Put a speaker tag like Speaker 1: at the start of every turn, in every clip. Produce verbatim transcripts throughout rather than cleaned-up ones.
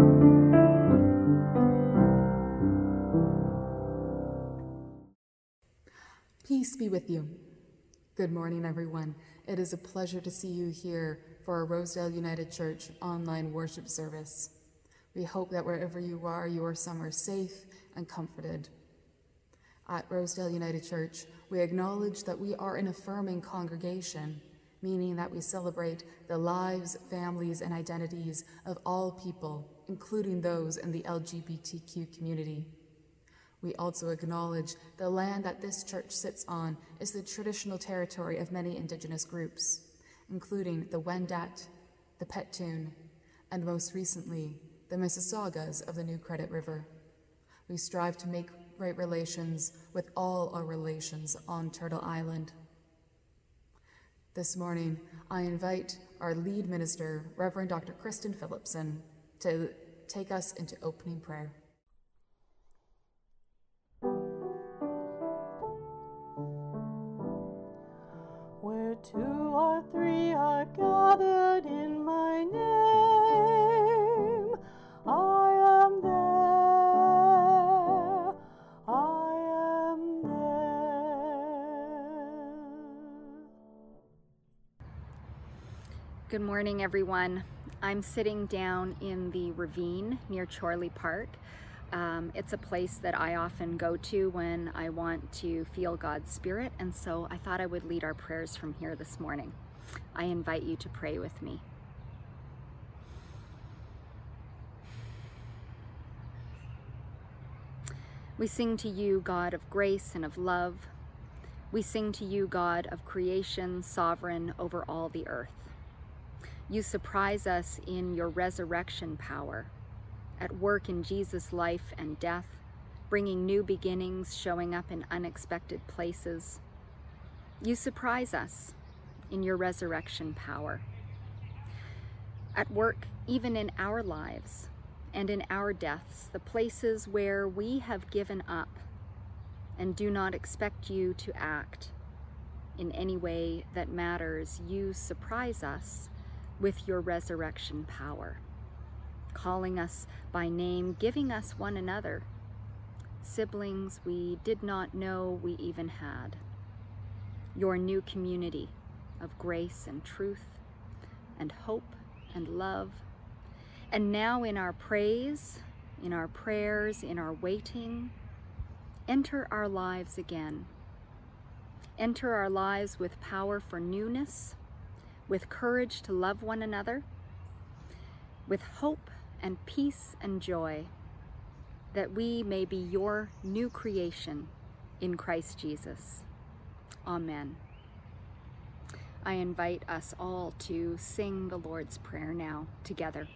Speaker 1: Peace be with you. Good morning, everyone. It is a pleasure to see you here for our Rosedale United Church online worship service. We hope that wherever you are, your summer safe and comforted. At Rosedale United Church, we acknowledge that we are an affirming congregation, meaning that we celebrate the lives, families, and identities of all people, including those in the L G B T Q community. We also acknowledge the land that this church sits on is the traditional territory of many Indigenous groups, including the Wendat, the Petun, and most recently, the Mississaugas of the New Credit River. We strive to make right relations with all our relations on Turtle Island. This morning, I invite our lead minister, Reverend Doctor Kristen Phillipson, to take us into opening prayer.
Speaker 2: Where two or three are gathered in my name, I am there, I am there.
Speaker 3: Good morning, everyone. I'm sitting down in the ravine near Chorley Park. Um, it's a place that I often go to when I want to feel God's Spirit, and so I thought I would lead our prayers from here this morning. I invite you to pray with me. We sing to you, God of grace and of love. We sing to you, God of creation, sovereign over all the earth. You surprise us in your resurrection power, at work in Jesus' life and death, bringing new beginnings, showing up in unexpected places. You surprise us in your resurrection power, at work even in our lives and in our deaths, the places where we have given up and do not expect you to act in any way that matters. You surprise us with your resurrection power, calling us by name, giving us one another, siblings we did not know we even had. Your new community of grace and truth and hope and love. And now in our praise, in our prayers, in our waiting, enter our lives again. Enter our lives with power for newness, with courage to love one another, with hope and peace and joy, that we may be your new creation in Christ Jesus. Amen. I invite us all to sing the Lord's Prayer now together.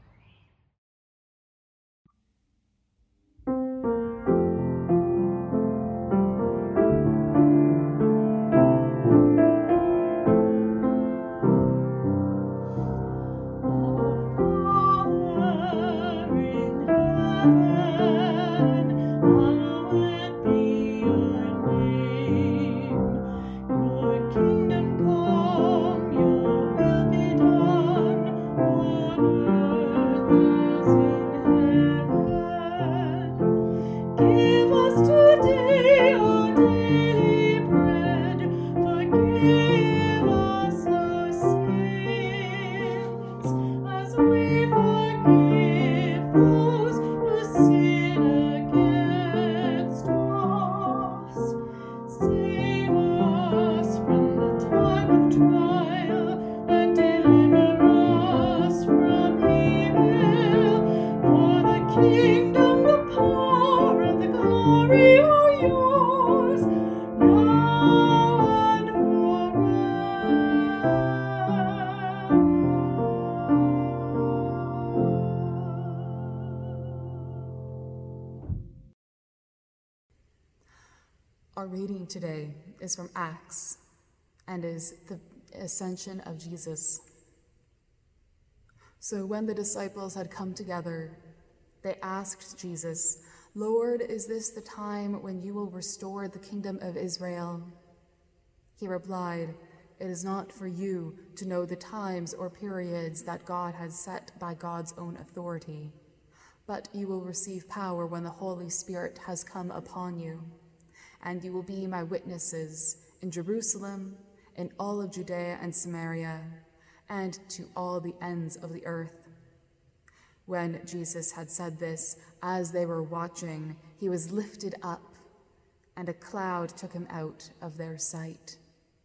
Speaker 1: Our reading today is from Acts and is the ascension of Jesus. So when the disciples had come together, they asked Jesus, "Lord, is this the time when you will restore the kingdom of Israel?" He replied, "It is not for you to know the times or periods that God has set by God's own authority, But you will receive power when the Holy Spirit has come upon you, and you will be my witnesses in Jerusalem, in all of Judea and Samaria, and to all the ends of the earth." When Jesus had said this, as they were watching, he was lifted up, and a cloud took him out of their sight.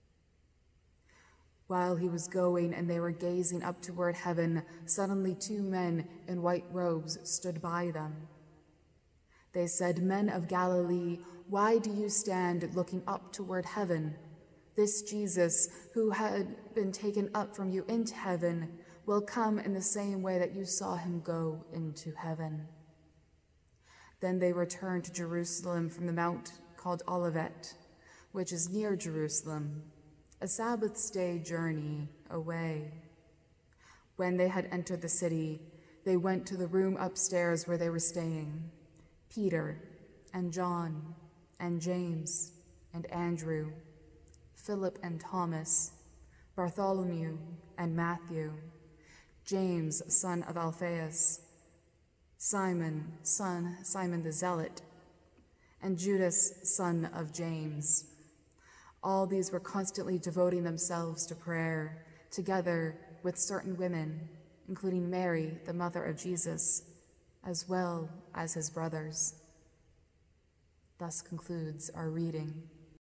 Speaker 1: While he was going and they were gazing up toward heaven, suddenly two men in white robes stood by them. They said, "Men of Galilee, why do you stand looking up toward heaven? This Jesus, who had been taken up from you into heaven, will come in the same way that you saw him go into heaven." Then they returned to Jerusalem from the mount called Olivet, which is near Jerusalem, a Sabbath day journey away. When they had entered the city, they went to the room upstairs where they were staying. Peter and John and James and Andrew, Philip and Thomas, Bartholomew and Matthew, James, son of Alphaeus, Simon, son Simon the Zealot, and Judas, son of James. All these were constantly devoting themselves to prayer, together with certain women, including Mary, the mother of Jesus, as well as his brothers. Thus concludes our reading.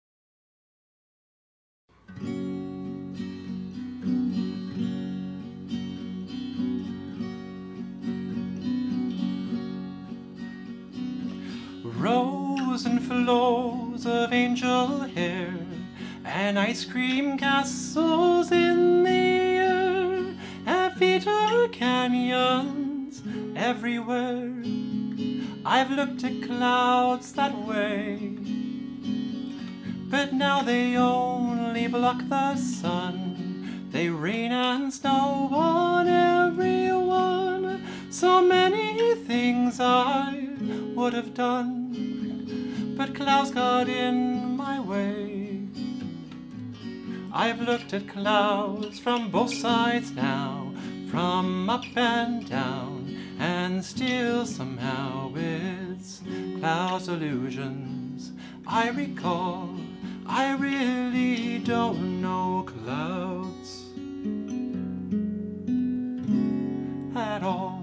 Speaker 2: Rows and flows of angel hair and ice cream castles in the air have Peter canyons everywhere. I've looked at clouds that way, but now they only block the sun. They rain and snow on everyone. So many things I would have done, but clouds got in my way. I've looked at clouds from both sides now, from up and down, and still somehow it's clouds' illusions I recall. I really don't know clouds at all.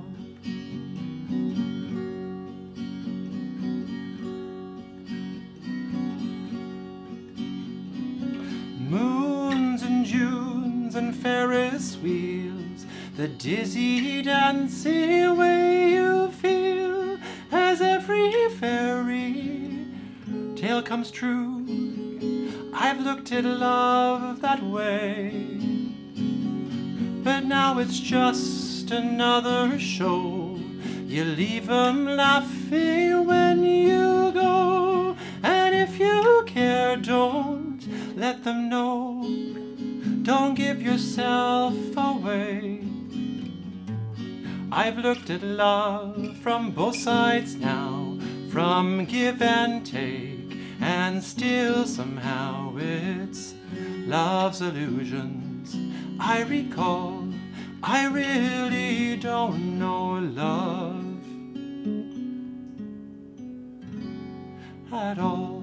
Speaker 2: Moons and Junes and Ferris wheels, the dizzy dancing way you feel as every fairy tale comes true. I've looked at love that way, but now it's just another show. You leave 'em laughing when you go, and if you care, don't let them know. Don't give yourself away. I've looked at love from both sides now, from give and take, and still somehow it's love's illusions I recall. I really don't know love at all.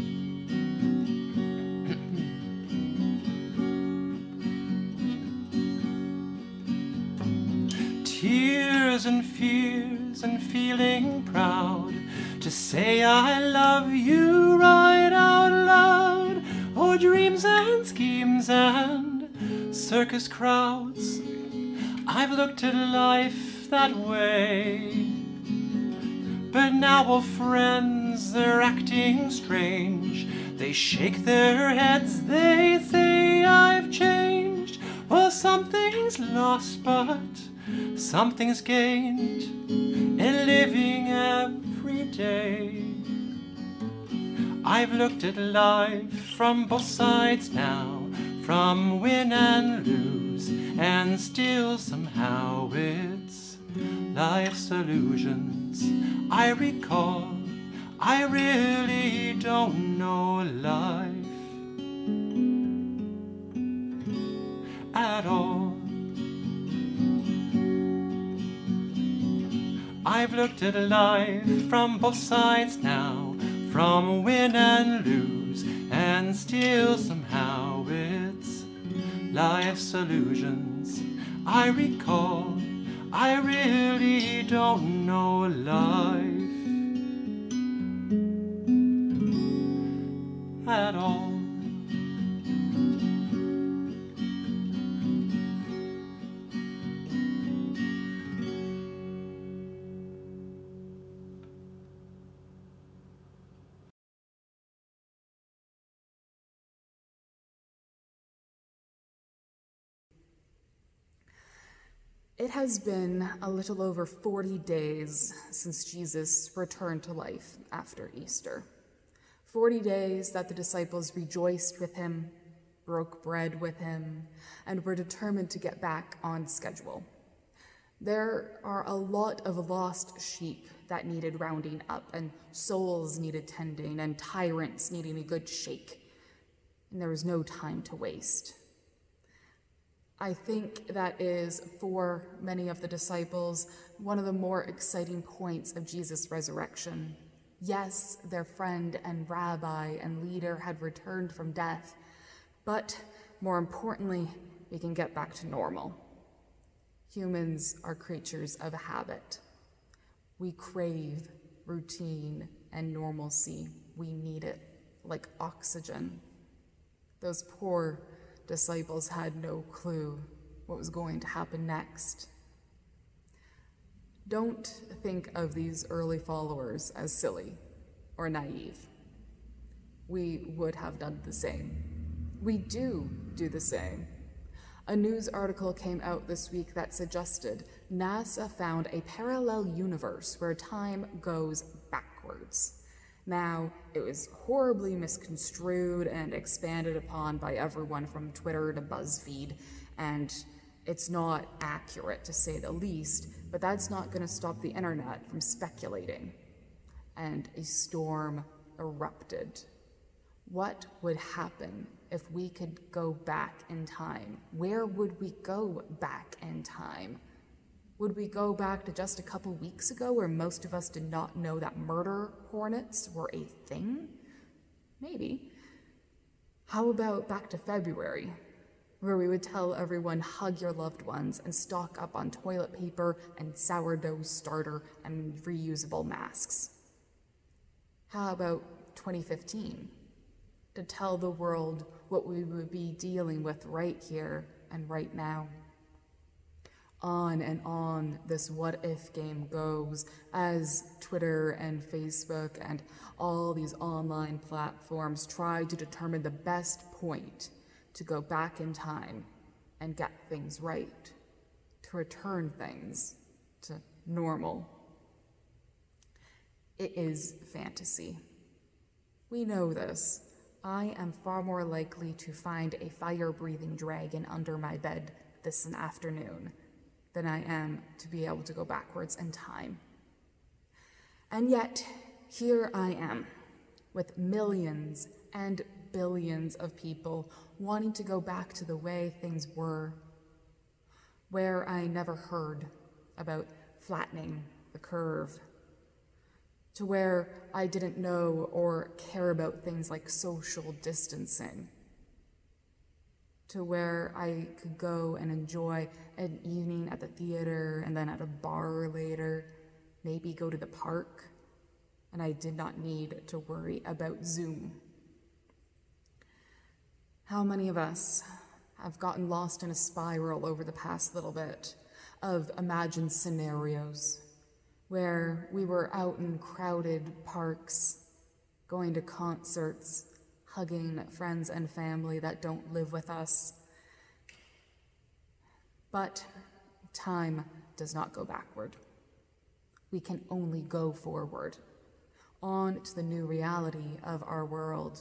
Speaker 2: Tears and fears and feeling proud to say I love you right out loud. Oh, dreams and schemes and circus crowds, I've looked at life that way. But now all friends, they're acting strange. They shake their heads, they say I've changed. Well, something's lost, but something's gained in living every day. I've looked at life from both sides now, from win and lose, and still somehow it's life's illusions I recall. I really don't know life at all. I've looked at life from both sides now, from win and lose, and still somehow it's life's illusions. I recall, I really don't know life at all.
Speaker 1: It has been a little over forty days since Jesus returned to life after Easter. forty days that the disciples rejoiced with him, broke bread with him, and were determined to get back on schedule. There are a lot of lost sheep that needed rounding up, and souls needed tending, and tyrants needing a good shake. And there was no time to waste. I think that is, for many of the disciples, one of the more exciting points of Jesus' resurrection. Yes, their friend and rabbi and leader had returned from death, but more importantly, we can get back to normal. Humans are creatures of habit. We crave routine and normalcy. We need it like oxygen. Those poor disciples had no clue what was going to happen next. Don't think of these early followers as silly or naive. We would have done the same. We do do the same. A news article came out this week that suggested NASA found a parallel universe where time goes backwards. Now, it was horribly misconstrued and expanded upon by everyone from Twitter to BuzzFeed, and it's not accurate to say the least, but that's not going to stop the internet from speculating. And a storm erupted. What would happen if we could go back in time? Where would we go back in time? Would we go back to just a couple weeks ago where most of us did not know that murder hornets were a thing? Maybe. How about back to February, where we would tell everyone hug your loved ones and stock up on toilet paper and sourdough starter and reusable masks? How about twenty fifteen, to tell the world what we would be dealing with right here and right now? On and on this what-if game goes as Twitter and Facebook and all these online platforms try to determine the best point to go back in time and get things right, to return things to normal. It is fantasy. We know this. I am far more likely to find a fire-breathing dragon under my bed this afternoon than I am to be able to go backwards in time. And yet, here I am, with millions and billions of people wanting to go back to the way things were, where I never heard about flattening the curve, to where I didn't know or care about things like social distancing, to where I could go and enjoy an evening at the theater and then at a bar later, maybe go to the park, and I did not need to worry about Zoom. How many of us have gotten lost in a spiral over the past little bit of imagined scenarios where we were out in crowded parks, going to concerts, hugging friends and family that don't live with us. But time does not go backward. We can only go forward, on to the new reality of our world.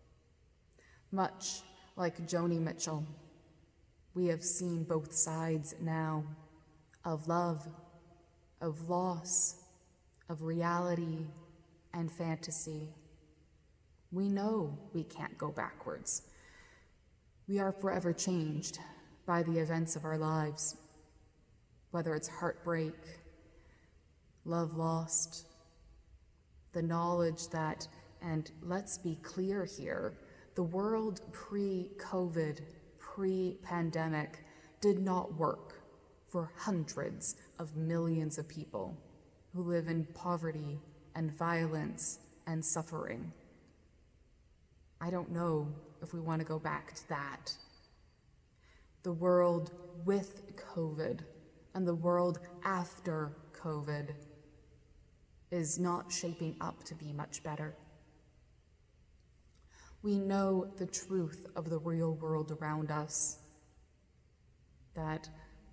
Speaker 1: Much like Joni Mitchell, we have seen both sides now of love, of loss, of reality and fantasy. We know we can't go backwards. We are forever changed by the events of our lives, whether it's heartbreak, love lost, the knowledge that, and let's be clear here, the world pre-COVID, pre-pandemic did not work for hundreds of millions of people who live in poverty and violence and suffering. I don't know if we want to go back to that. The world with COVID and the world after COVID is not shaping up to be much better. We know the truth of the real world around us, that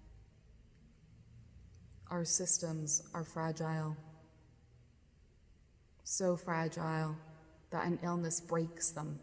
Speaker 1: our systems are fragile, so fragile that an illness breaks them,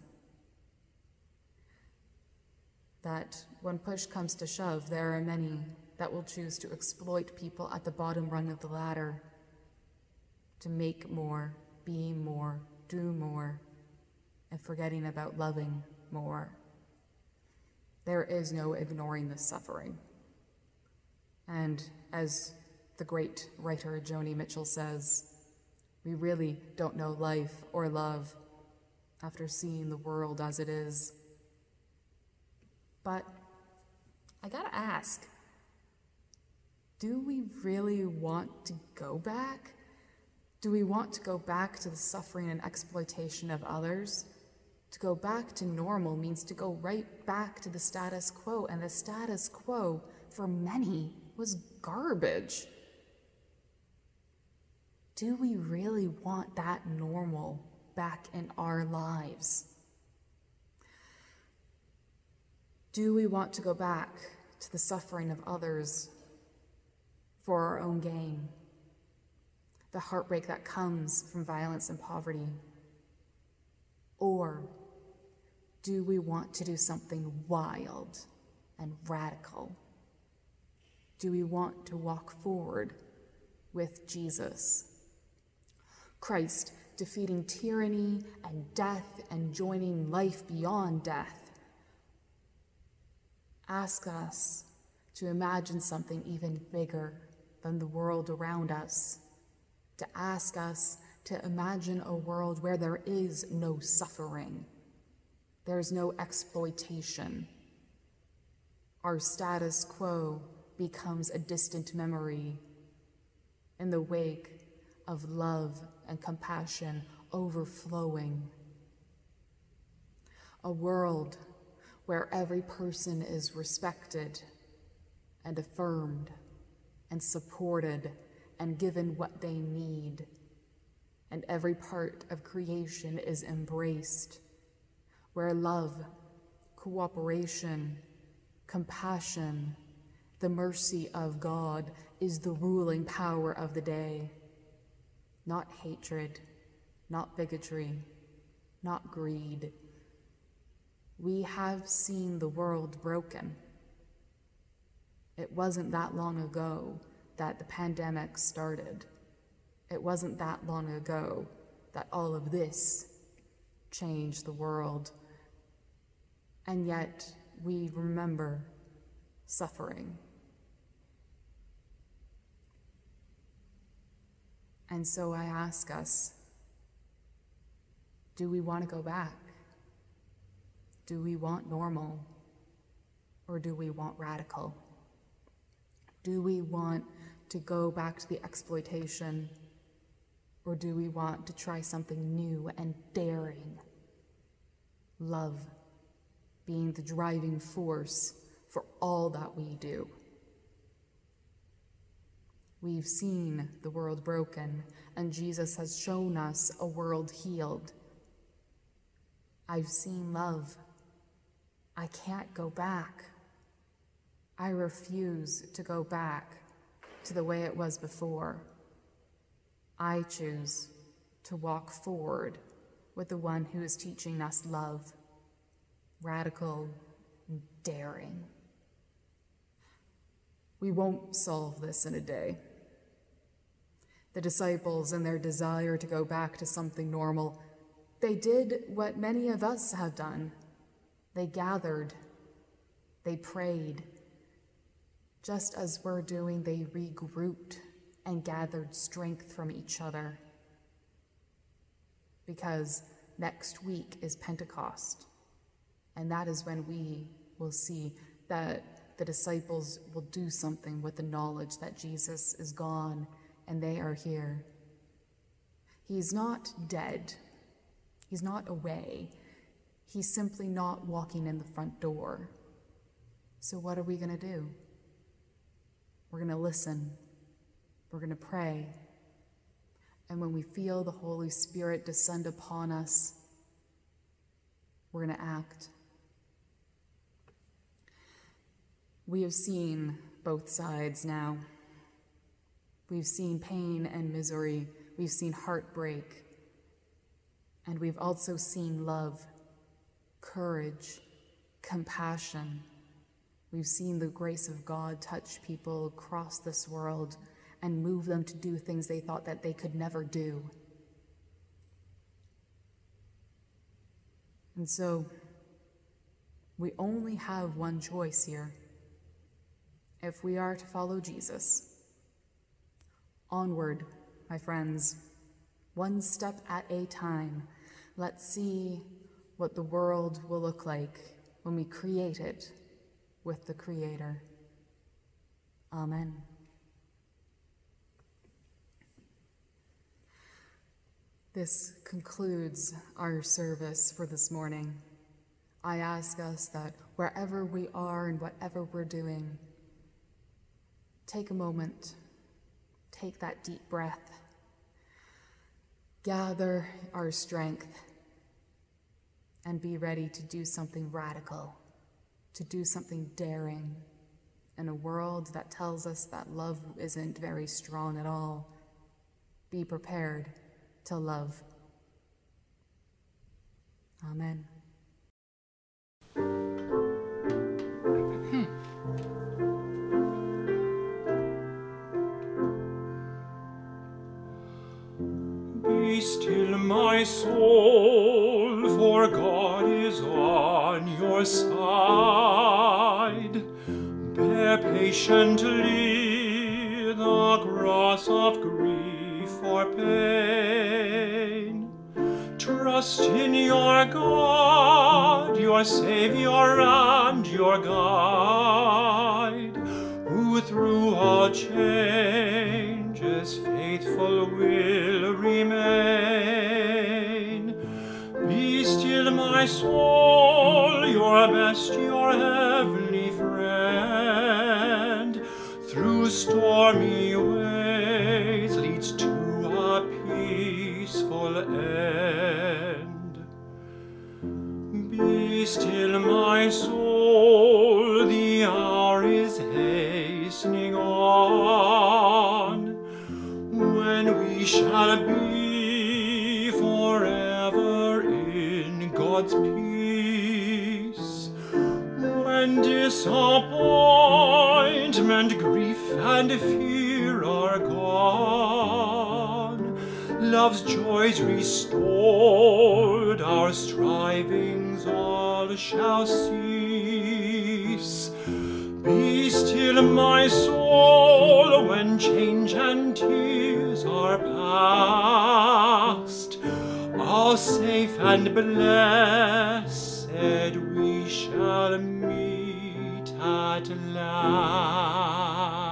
Speaker 1: that when push comes to shove, there are many that will choose to exploit people at the bottom rung of the ladder to make more, be more, do more, and forgetting about loving more. There is no ignoring the suffering. And as the great writer Joni Mitchell says, we really don't know life or love after seeing the world as it is. But I gotta ask, do we really want to go back? Do we want to go back to the suffering and exploitation of others? To go back to normal means to go right back to the status quo, and the status quo, for many, was garbage. Do we really want that normal back in our lives? Do we want to go back to the suffering of others for our own gain? The heartbreak that comes from violence and poverty? Or do we want to do something wild and radical? Do we want to walk forward with Jesus? Christ defeating tyranny and death and joining life beyond death. Ask us to imagine something even bigger than the world around us, to ask us to imagine a world where there is no suffering, there's no exploitation. Our status quo becomes a distant memory in the wake of love and compassion overflowing. A world where every person is respected and affirmed and supported and given what they need, and every part of creation is embraced, where love, cooperation, compassion, the mercy of God is the ruling power of the day. Not hatred, not bigotry, not greed. We have seen the world broken. It wasn't that long ago that the pandemic started. It wasn't that long ago that all of this changed the world. And yet we remember suffering. And so I ask us, do we want to go back? Do we want normal, or do we want radical? Do we want to go back to the exploitation, or do we want to try something new and daring? Love being the driving force for all that we do. We've seen the world broken, and Jesus has shown us a world healed. I've seen love. I can't go back. I refuse to go back to the way it was before. I choose to walk forward with the one who is teaching us love, radical and daring. We won't solve this in a day. The disciples, in their desire to go back to something normal, they did what many of us have done. They gathered, they prayed. Just as we're doing, they regrouped and gathered strength from each other. Because next week is Pentecost, and that is when we will see that the disciples will do something with the knowledge that Jesus is gone and they are here. He's not dead. He's not away. He's simply not walking in the front door. So what are we going to do? We're going to listen. We're going to pray. And when we feel the Holy Spirit descend upon us, we're going to act. We have seen both sides now. We've seen pain and misery. We've seen heartbreak. And we've also seen love, courage, compassion. We've seen the grace of God touch people across this world and move them to do things they thought that they could never do. And so, we only have one choice here. If we are to follow Jesus, onward, my friends, one step at a time. Let's see what the world will look like when we create it with the Creator. Amen. This concludes our service for this morning. I ask us that wherever we are and whatever we're doing, take a moment, take that deep breath, gather our strength, and be ready to do something radical, to do something daring in a world that tells us that love isn't very strong at all. Be prepared to love. Amen.
Speaker 2: Be still, my soul, for God is on your side. Bear patiently the cross of grief or pain. Trust in your God, your Savior and your guide, who through all changes faithful will remain. Be still, my soul, your best, your heavenly friend, through stormy ways leads to a peaceful end. Be still, my soul, the hour is hastening on, when we shall be forever in God's peace, when disappointment, grief, and fear are gone, love's joys restored, our strivings all shall cease. Be still, my soul, when change and tears are past, all safe and blessed we shall meet at last.